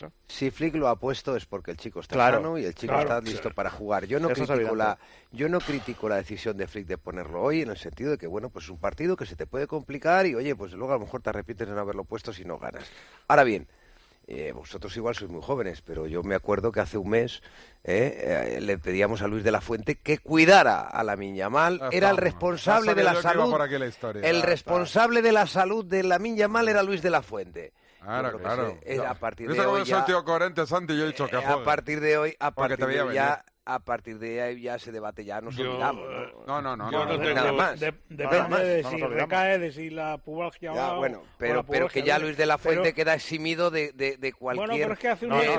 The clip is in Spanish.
Si Flick lo ha puesto es porque el chico está Claro, sano y el chico claro, está listo para jugar. Yo no Eso es critico la decisión de Flick de ponerlo hoy, en el sentido de que, bueno, pues es un partido que se te puede complicar y, oye, pues luego a lo mejor te arrepientes de no haberlo puesto si no ganas. Ahora bien, vosotros igual sois muy jóvenes, pero yo me acuerdo que hace un mes le pedíamos a Luis de la Fuente que cuidara a Lamine Yamal. Era el responsable de la salud. El responsable de la salud de Lamine Yamal era Luis de la Fuente. Claro. A partir de ¿Viste cómo hoy soy un tío coherente, Santi? Yo he dicho que a partir de hoy, a partir de ahí ya ese debate ya nos olvidamos. No. Nada más. Depende de si recae, de si la pubalgia va. Bueno, pero que ya Luis de la Fuente queda eximido de cualquier... Bueno, pero es que hace